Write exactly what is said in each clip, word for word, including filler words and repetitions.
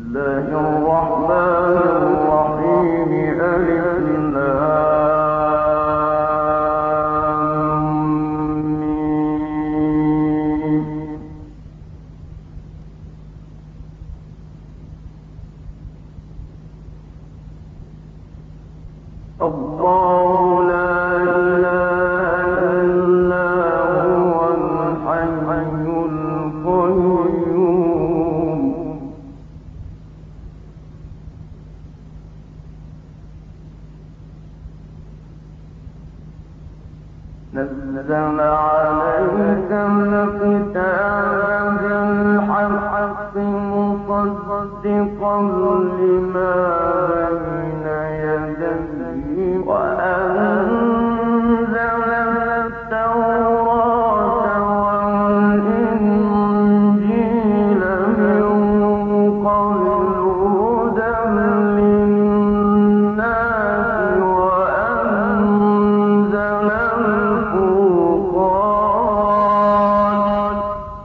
نزل عليك الكتاب بالحق مصدقا لما بين يديه وأنزل التوراة والإنجيل من قبل هدى للناس وأنزل الفرقان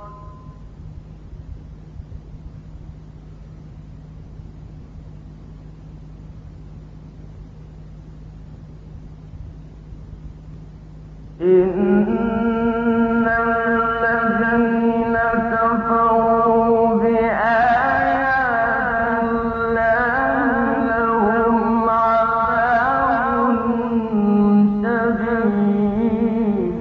إن الذين كفروا بآيات الله لهم عذاب شديد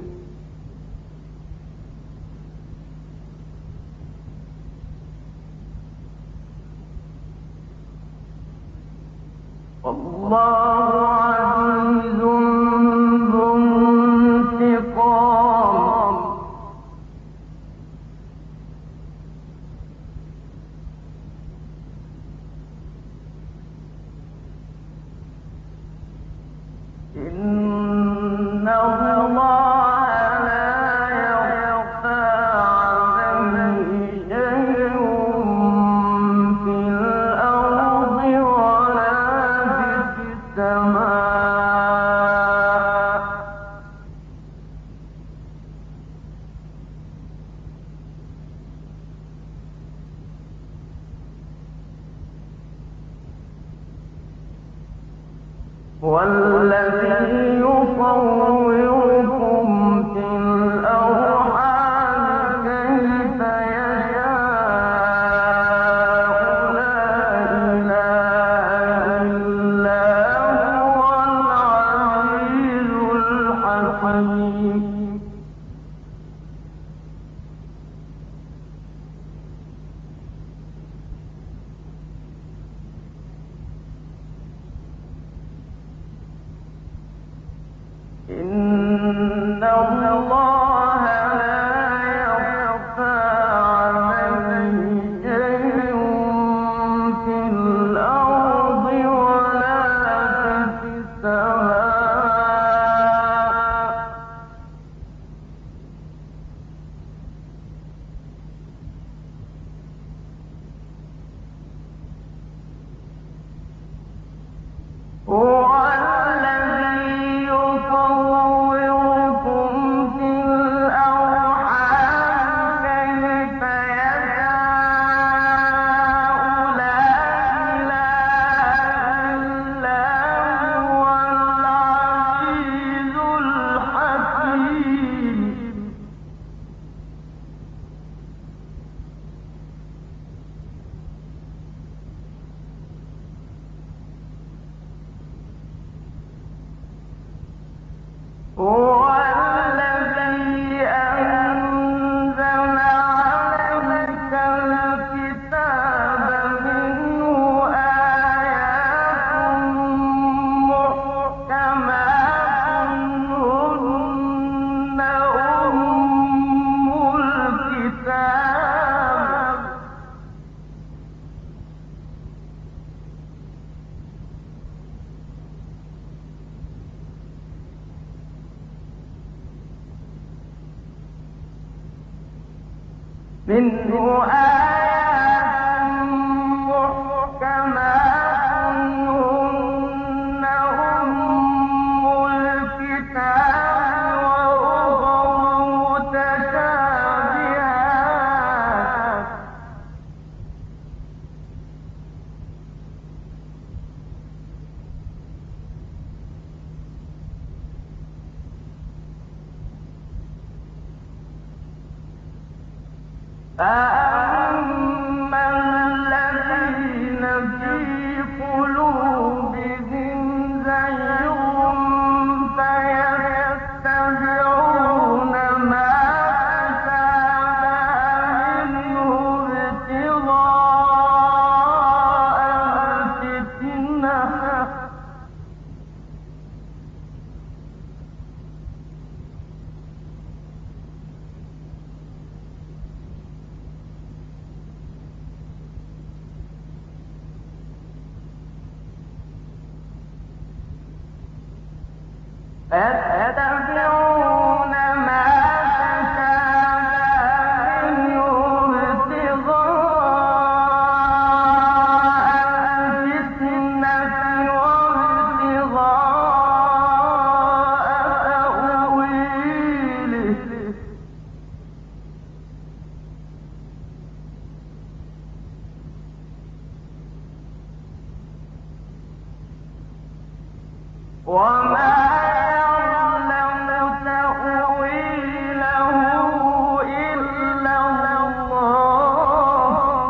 والله عزيز ذو انتقام إن الله لا يخفى عليه شيء في الأرض ولا في السماء والذي يصوركم في الأرحام كيف يشاء لا إله إلا هو العزيز الحكيم إن الله لا يخفى عليه شيء في الأرض ولا في السماء هو الذي يصوركم في الأرحام كيف يشاء لا إله إلا هو العزيز الحكيم هو الذي أنزل عليك الكتاب منه آيات محكمات هن أم الكتاب منه آيات محكمات هن أم الكتاب وأخر متشابهات فأما الذين في قلوبهم زيغ فيتبعون ما تشابه منه ابتغاء الفتنة فيتبعون ما تشابه منه ابتغاء الفتنة وابتغاء تأويله وما يعلم تأويله إلا الله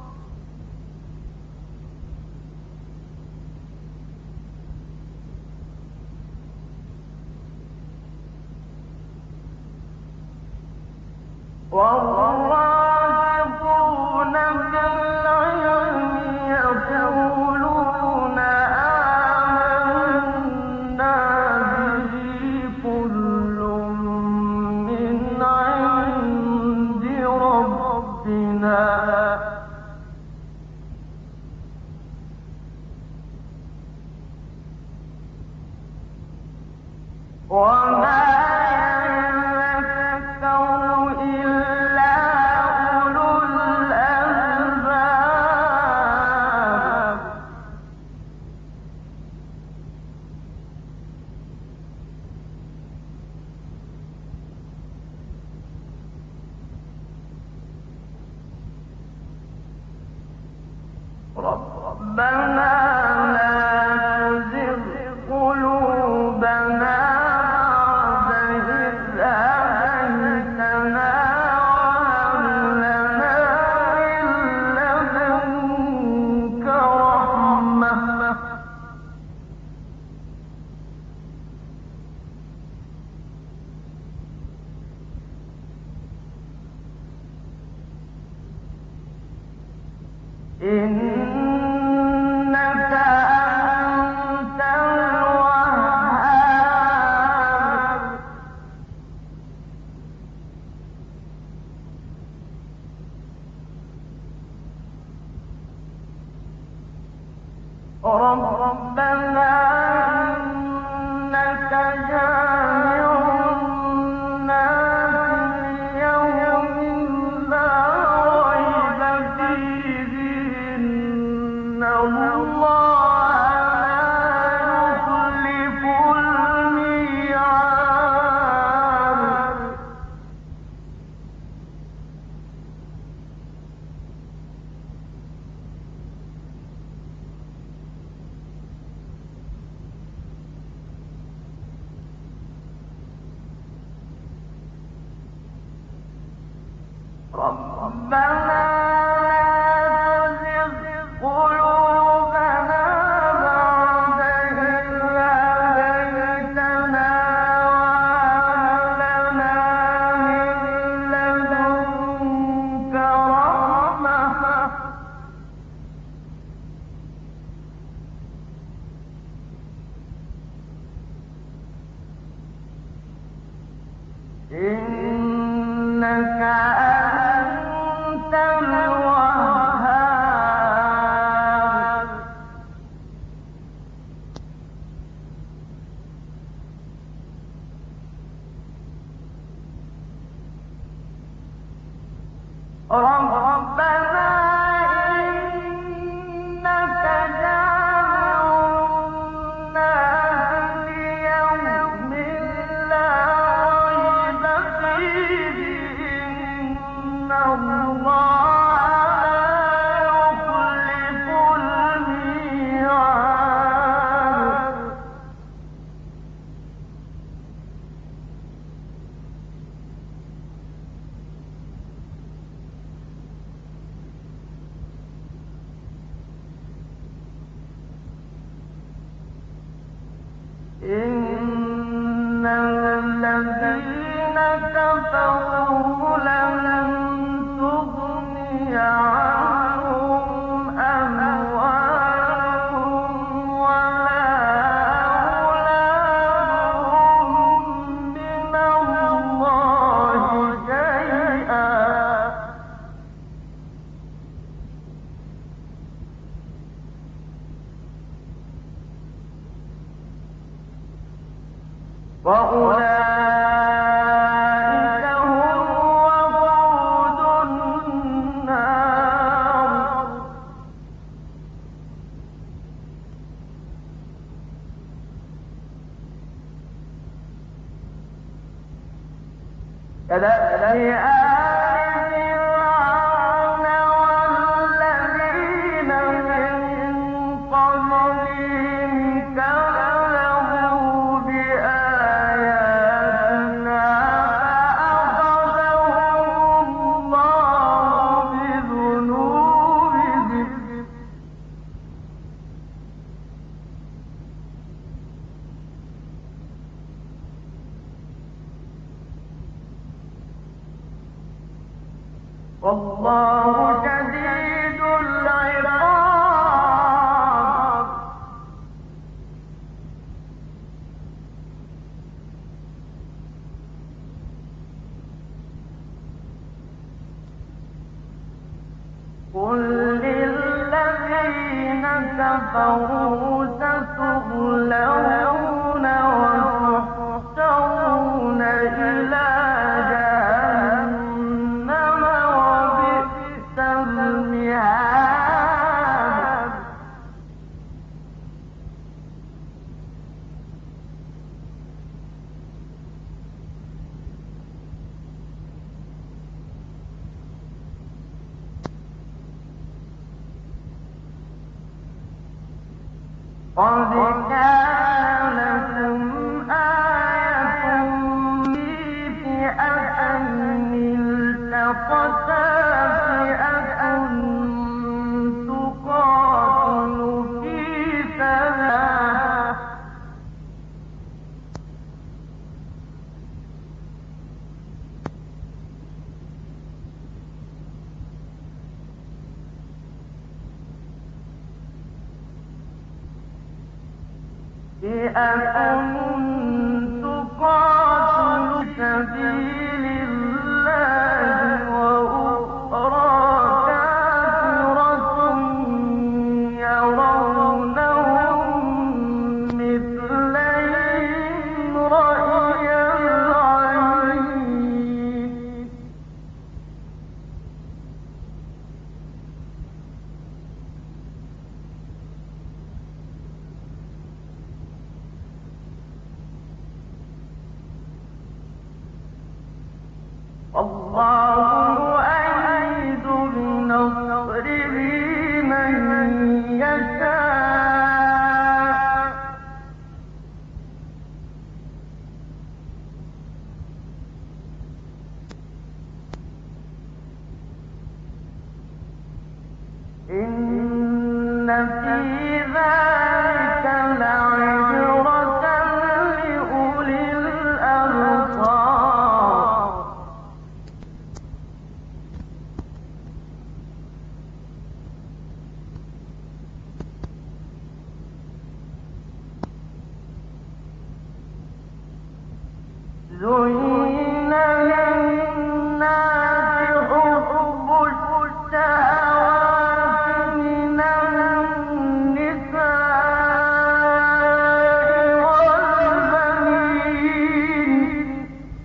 والراسخون في العلم يقولون آمنا به كل من عند ربنا وما يذكر إلا أولو الألباب ربنا لا تزغ قلوبنا بعد إذ هديتنا وهب لنا من لدنك رحمة إنك أنت الوهاب ربنا إنك جامع الناس ليوم لا ريب فيه إن الله لا يخلف الميعاد ربنا لا تزغ قلوبنا بعد إذ هديتنا وهب لنا من لدنك رحمة إنك أنت إن الذين كفروا لن تغني عنهم أموالهم ولا أولادهم من الله شيئا وأولئك هم وقود النار كدأب آل فرعون والذين من قبلهم كذبوا بآياتنا فأخذهم الله بذنوبهم والله شديد العقاب قل للذين كفروا ستغلبون وتحشرون إلى جهنم وبئس المهاد قد كان لكم آية في فئتين التقتا فئة تقاتل في سبيل فئة تقاتل في سبيل الله وأخرى كافرة يرونهم مثليهم رأي العين الله يؤيد بنصره من يشاء إن في ذلك لعبرة لأولي الأبصار زين للناس حب الشهوات من النساء والبنين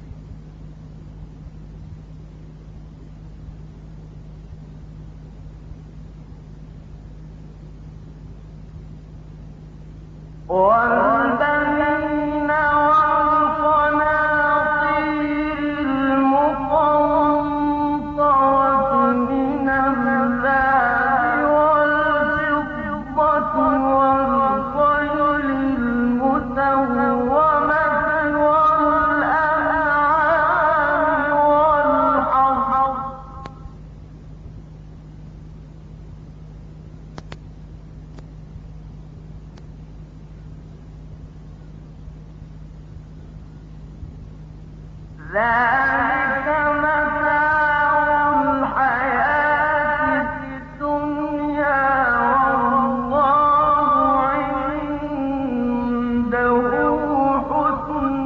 والبنين والقناطير المقنطرة من الذهب والفضة والخيل المسومة والأنعام والحرث ذلك متاع الحياة الدنيا والله عنده حسن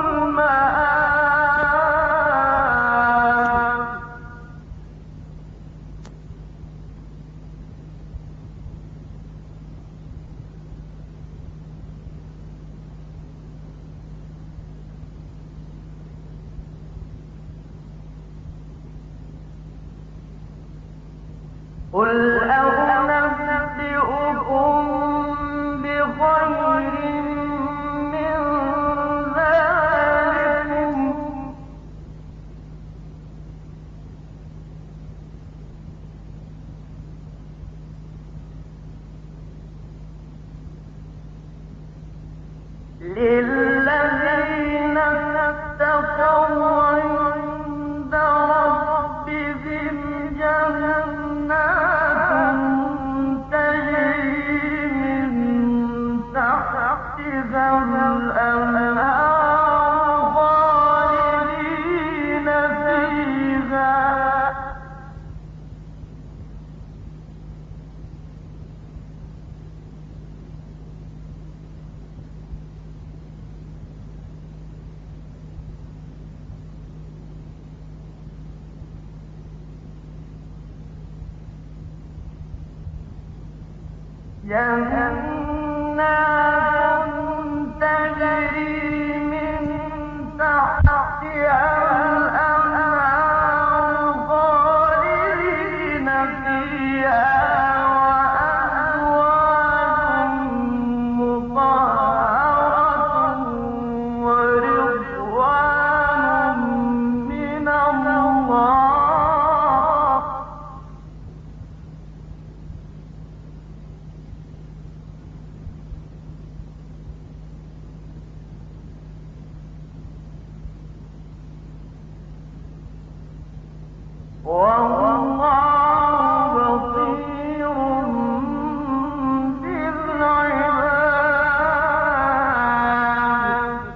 المآب. قل أنبئكم بخير من ذلكم للذين اتقوا عند ربهم جنات تجري من تحتها الأنهار خالدين فيها جنات تجري من تحتها الأنهار خالدين فيها وأزواج مطهرة ورضوان من الله والله بصير بالعباد.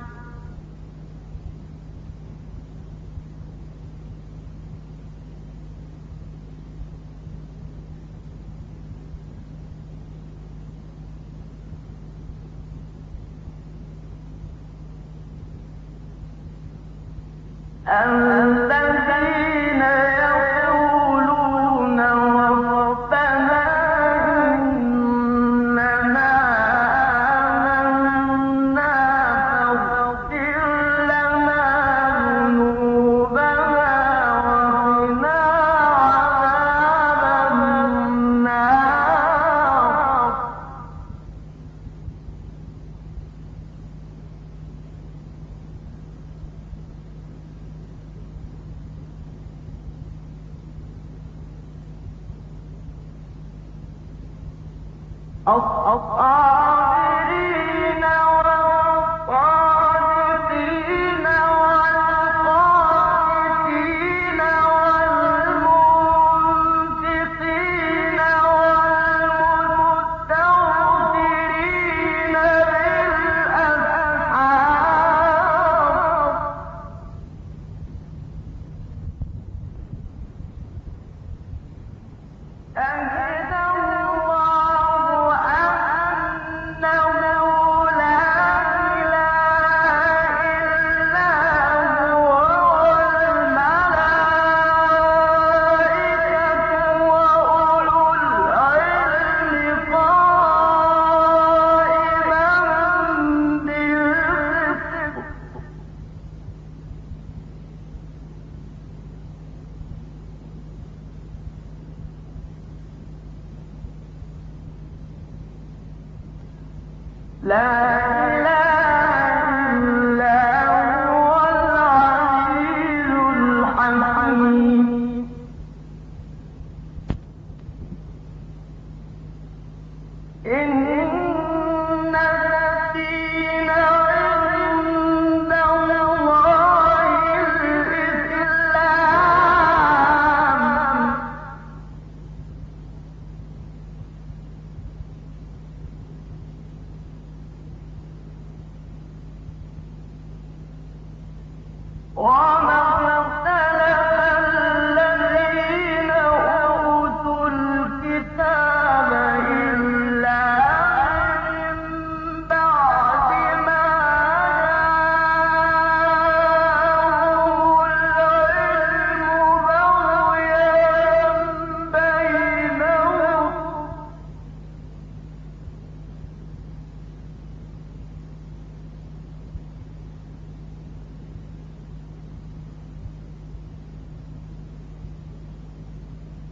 الذين يقولون ربنا إننا آمنا فاغفر لنا ذنوبنا وقنا عذاب النار. الصابرين والصادقين والقانتين والمنفقين والمستغفرين بالأسحار. أهدى الله أنه لا إله إلا هو والملائكة وأولو العلم قائما بالقسط. لا إله إلا هو العزيز الحكيم. إن الدين عند الله الإسلام. وما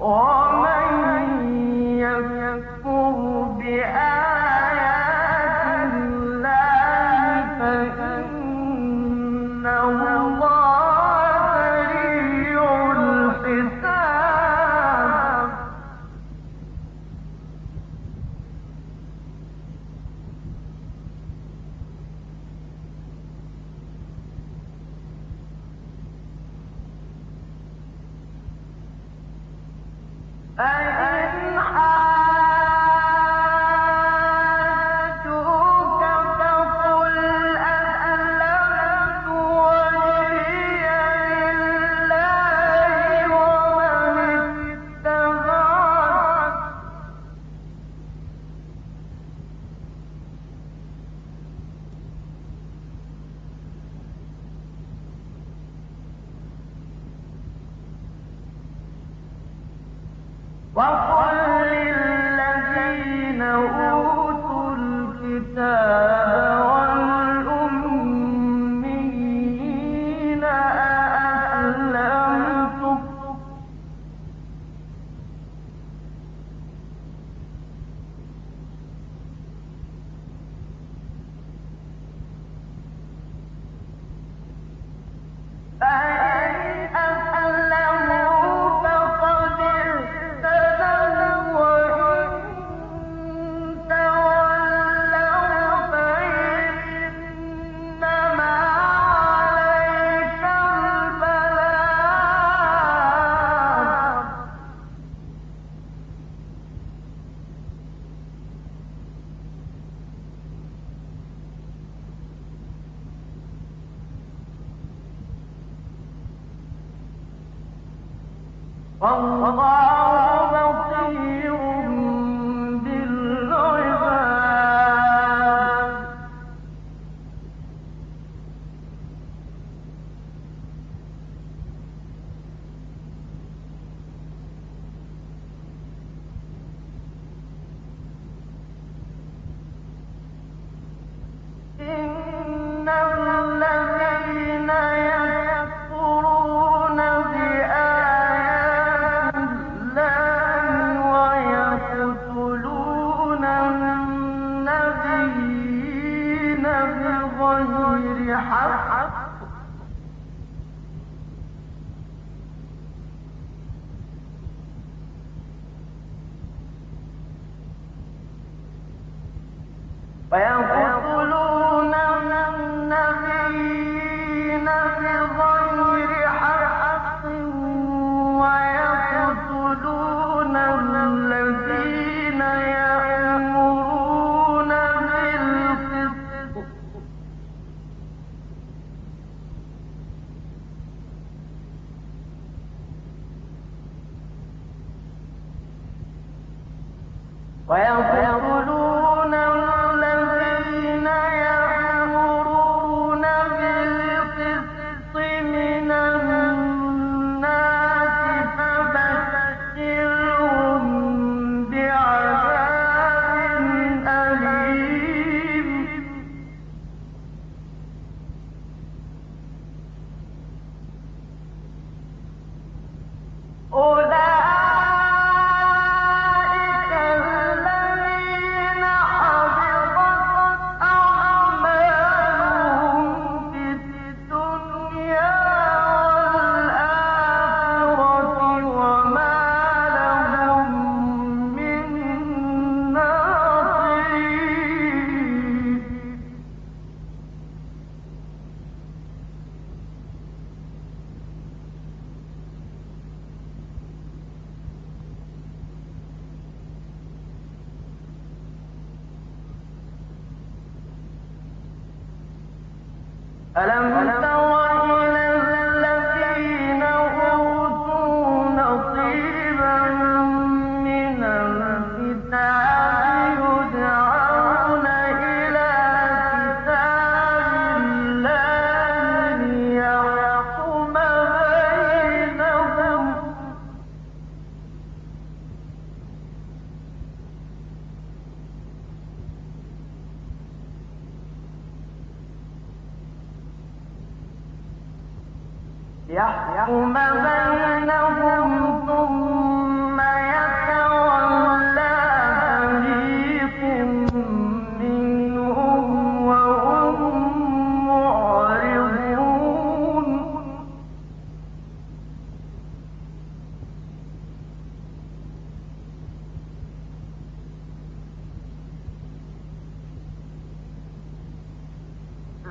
يحكم بينهم ثم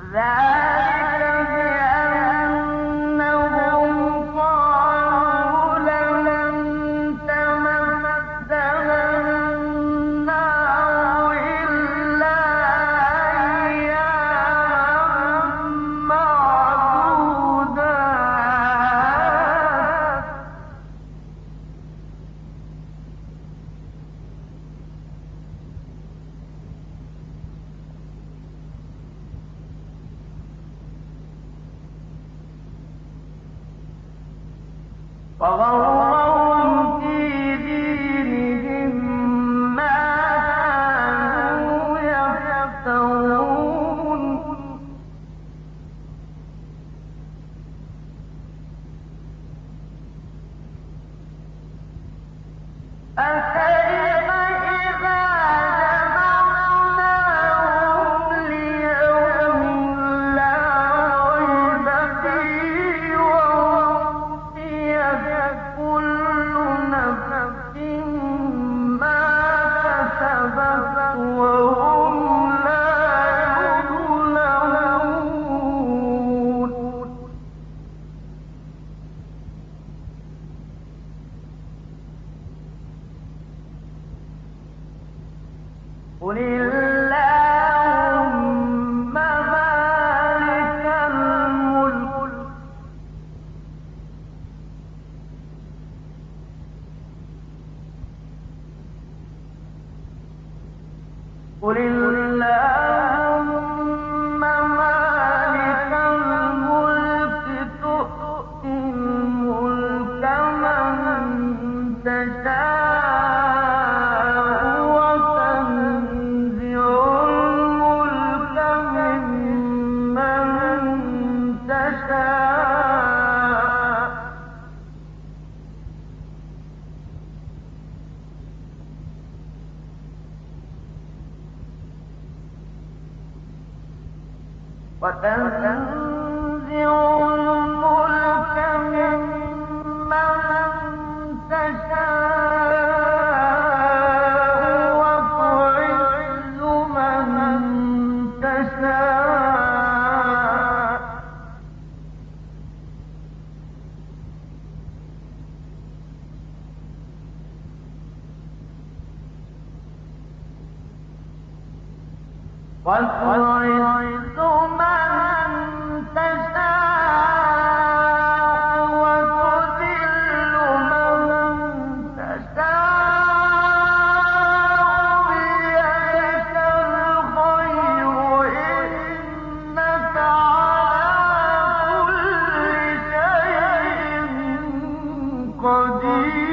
وغرهم في دينهم ما كانوا يفترون فكيف إذا جمعناهم ليوم لا ريب فيه ووفيت كل نفس ما كسبت وهم لا يظلمون قل اللهم مالك الملك قل اللهم مالك الملك تؤتي الملك من تشاء وتنزع الملك ممن تشاء وتنزع الملك ممن تشاء وتعز من تشاء وتعز من تشاء وتذل من تشاء بيدك الخير إنك على كل شيء قدير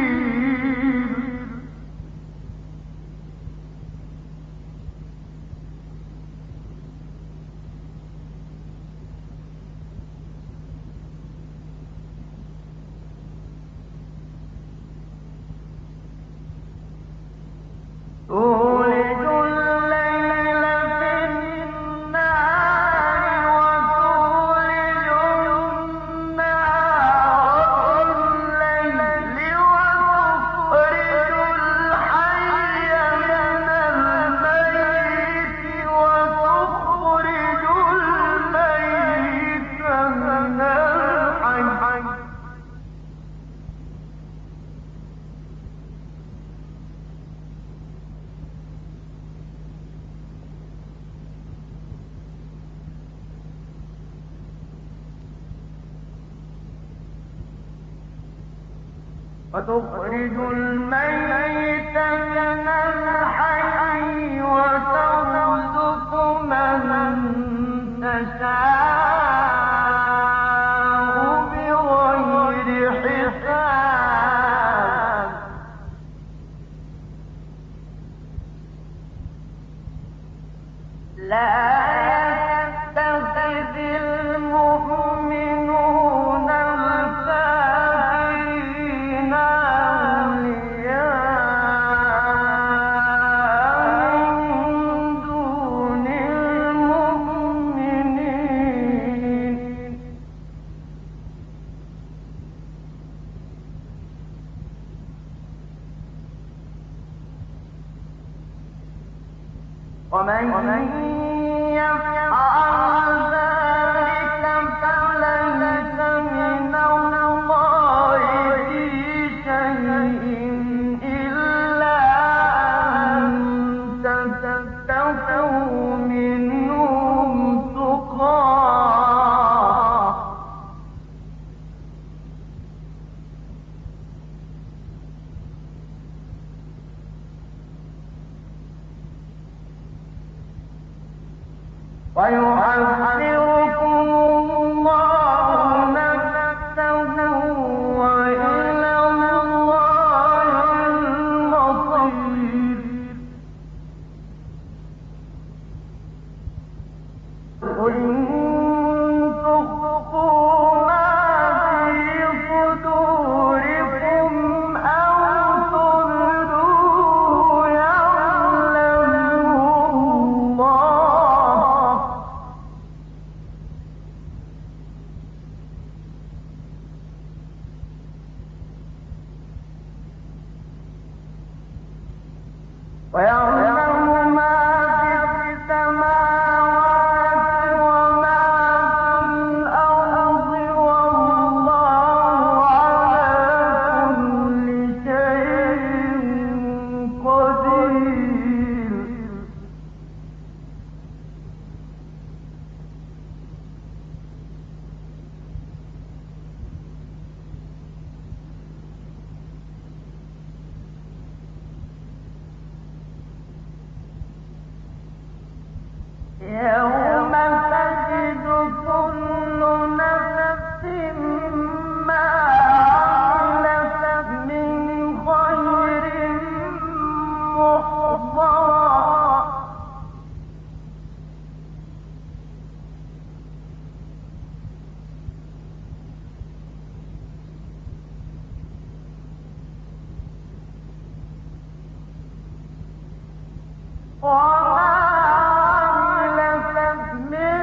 تولج الليل في النهار وتولج النهار في الليل وتخرج الحي من الميت وتخرج الميت من الحي وتخرج الميت من الحي وترزق من تشاء بغير حساب لا يتخذ المؤمنون الكافرين أولياء من دون المؤمنين ومن يفعل ويحذركم الله نفسه وإلى الله المصير. قل تخفوا ما في صدوركم أو تبدوه يعلمه الله ويعلم ما في السماوات وما في الأرض والله على كل شيء قدير. يوم تجد كل نفس ما عملت من خير محضرا وما عملت من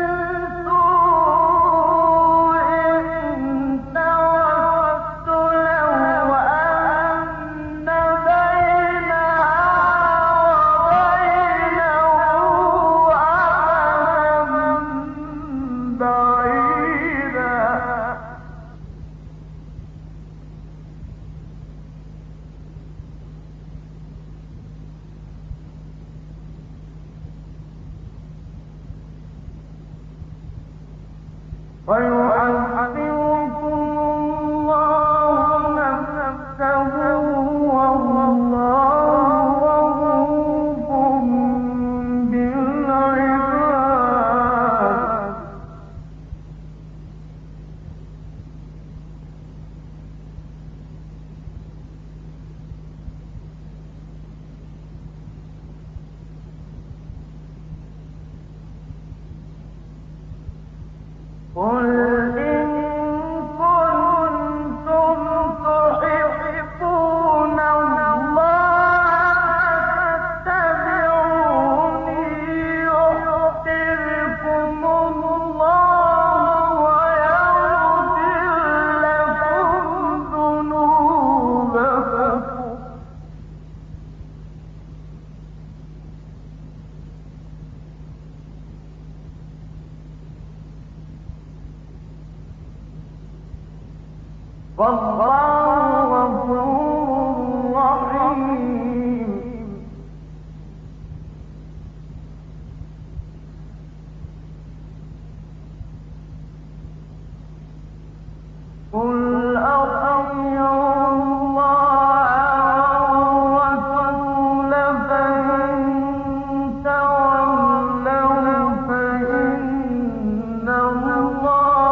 سوء تودت لو أن بينها وبينه أمدا بعيدا. ويحذركم الله نفسه والله رؤوف بالعباد. قل إن كنتم تحبون الله فاتبعوني يحببكم الله ويغفر لكم ذنوبكم. والله غفور رحيم. قل أطيعوا الله والرسول فإن تولوا فإن الله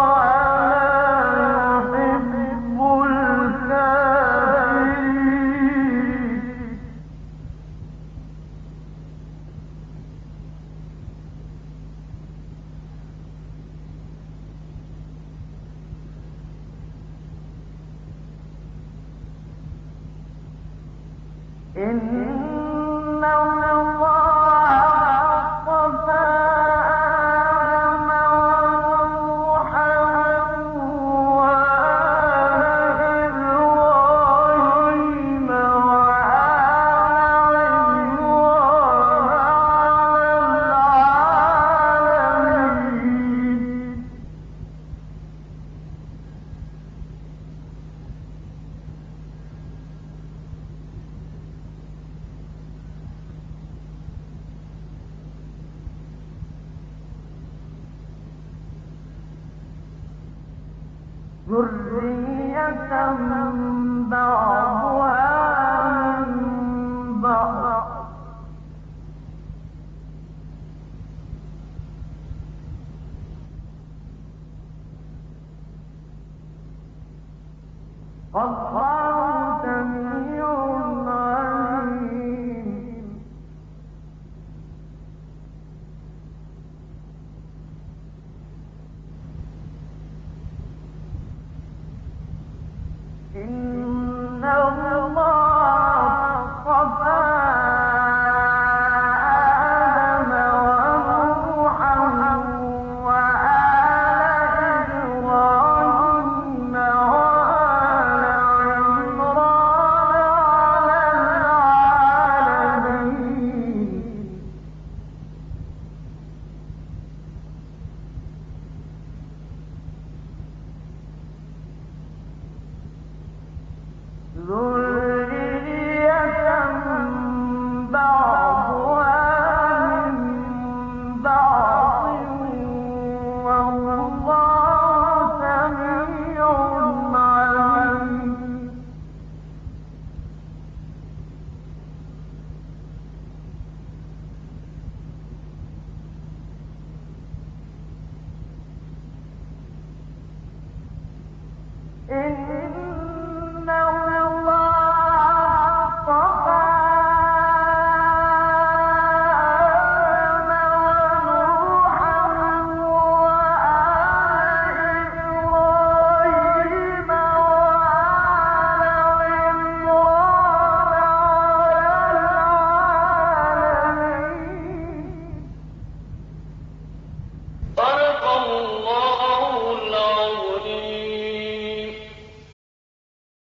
إن الله اصطفى آدم ونوحا وآل إبراهيم وآل عمران على العالمين. ذرية بعضها من بعض والله سميع عليم. إن الله اصطفى آدم ونوحا وآل إبراهيم وآل عمران على العالمين. ذرية بعضها من بعض والله سميع عليم. إن